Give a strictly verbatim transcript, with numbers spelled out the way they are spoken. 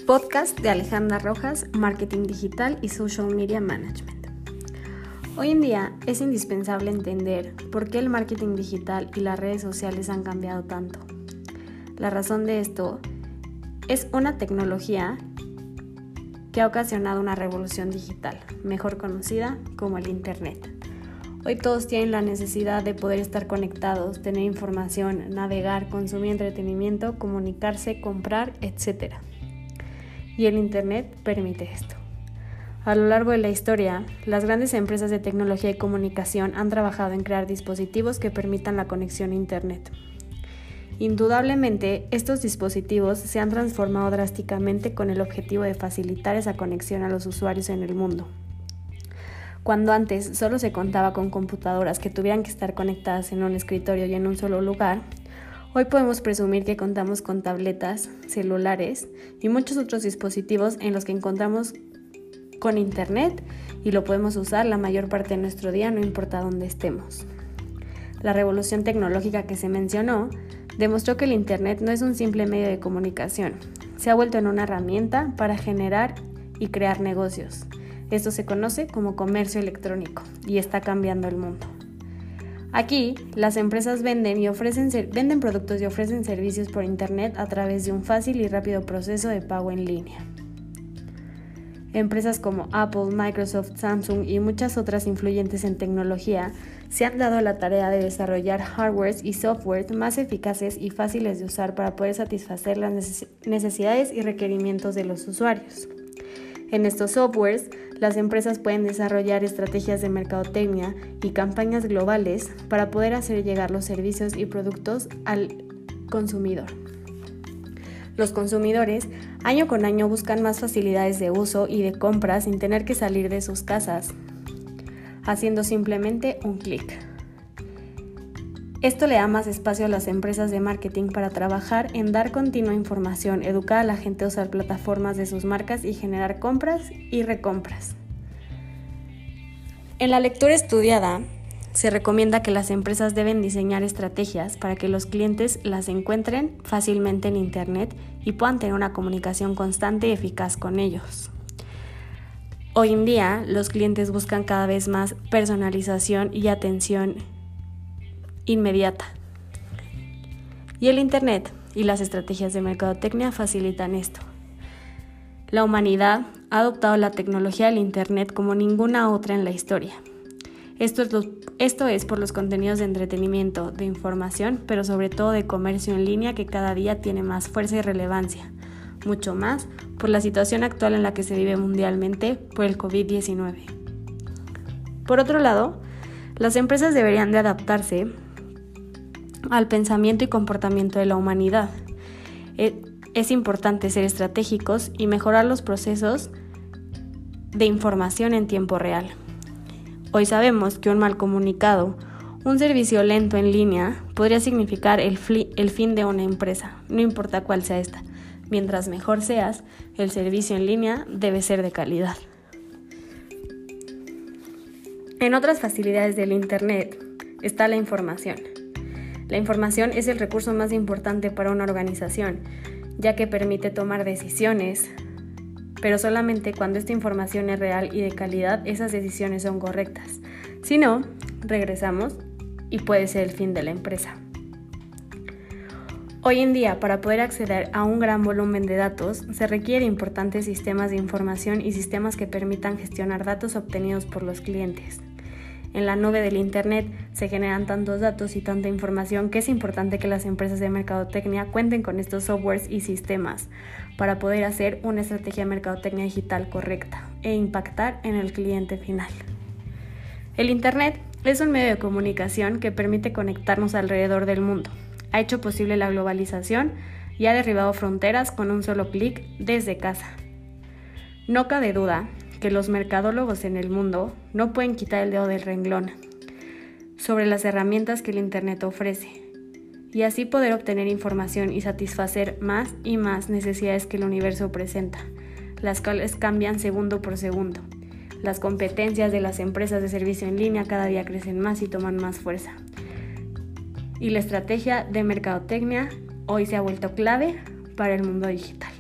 Podcast de Alejandra Rojas, Marketing Digital y Social Media Management. Hoy en día es indispensable entender por qué el marketing digital y las redes sociales han cambiado tanto. La razón de esto es una tecnología que ha ocasionado una revolución digital, mejor conocida como el Internet. Hoy todos tienen la necesidad de poder estar conectados, tener información, navegar, consumir entretenimiento, comunicarse, comprar, etcétera. Y el Internet permite esto. A lo largo de la historia, las grandes empresas de tecnología y comunicación han trabajado en crear dispositivos que permitan la conexión a Internet. Indudablemente, estos dispositivos se han transformado drásticamente con el objetivo de facilitar esa conexión a los usuarios en el mundo. Cuando antes solo se contaba con computadoras que tuvieran que estar conectadas en un escritorio y en un solo lugar, hoy podemos presumir que contamos con tabletas, celulares y muchos otros dispositivos en los que encontramos con Internet y lo podemos usar la mayor parte de nuestro día, no importa dónde estemos. La revolución tecnológica que se mencionó demostró que el Internet no es un simple medio de comunicación, se ha vuelto en una herramienta para generar y crear negocios. Esto se conoce como comercio electrónico y está cambiando el mundo. Aquí, las empresas venden y ofrecen venden productos y ofrecen servicios por Internet a través de un fácil y rápido proceso de pago en línea. Empresas como Apple, Microsoft, Samsung y muchas otras influyentes en tecnología se han dado la tarea de desarrollar hardwares y softwares más eficaces y fáciles de usar para poder satisfacer las necesidades y requerimientos de los usuarios. En estos softwares, las empresas pueden desarrollar estrategias de mercadotecnia y campañas globales para poder hacer llegar los servicios y productos al consumidor. Los consumidores año con año buscan más facilidades de uso y de compra sin tener que salir de sus casas, haciendo simplemente un clic. Esto le da más espacio a las empresas de marketing para trabajar en dar continua información, educar a la gente a usar plataformas de sus marcas y generar compras y recompras. En la lectura estudiada, se recomienda que las empresas deben diseñar estrategias para que los clientes las encuentren fácilmente en Internet y puedan tener una comunicación constante y eficaz con ellos. Hoy en día, los clientes buscan cada vez más personalización y atención inmediata. Y el Internet y las estrategias de mercadotecnia facilitan esto. La humanidad ha adoptado la tecnología del Internet como ninguna otra en la historia. Esto es, lo, esto es por los contenidos de entretenimiento, de información, pero sobre todo de comercio en línea que cada día tiene más fuerza y relevancia, mucho más por la situación actual en la que se vive mundialmente por el covid diecinueve. Por otro lado, las empresas deberían de adaptarse al pensamiento y comportamiento de la humanidad. Es importante ser estratégicos y mejorar los procesos de información en tiempo real. Hoy sabemos que un mal comunicado, un servicio lento en línea, podría significar el, fli- el fin de una empresa, no importa cuál sea esta. Mientras mejor seas, el servicio en línea debe ser de calidad. En otras facilidades del Internet está la información. La información es el recurso más importante para una organización, ya que permite tomar decisiones, pero solamente cuando esta información es real y de calidad, esas decisiones son correctas. Si no, regresamos y puede ser el fin de la empresa. Hoy en día, para poder acceder a un gran volumen de datos, se requieren importantes sistemas de información y sistemas que permitan gestionar datos obtenidos por los clientes. En la nube del Internet se generan tantos datos y tanta información que es importante que las empresas de mercadotecnia cuenten con estos softwares y sistemas para poder hacer una estrategia de mercadotecnia digital correcta e impactar en el cliente final. El Internet es un medio de comunicación que permite conectarnos alrededor del mundo. Ha hecho posible la globalización y ha derribado fronteras con un solo clic desde casa. No cabe duda que los mercadólogos en el mundo no pueden quitar el dedo del renglón sobre las herramientas que el Internet ofrece y así poder obtener información y satisfacer más y más necesidades que el universo presenta, las cuales cambian segundo por segundo. Las competencias de las empresas de servicio en línea cada día crecen más y toman más fuerza. Y la estrategia de mercadotecnia hoy se ha vuelto clave para el mundo digital.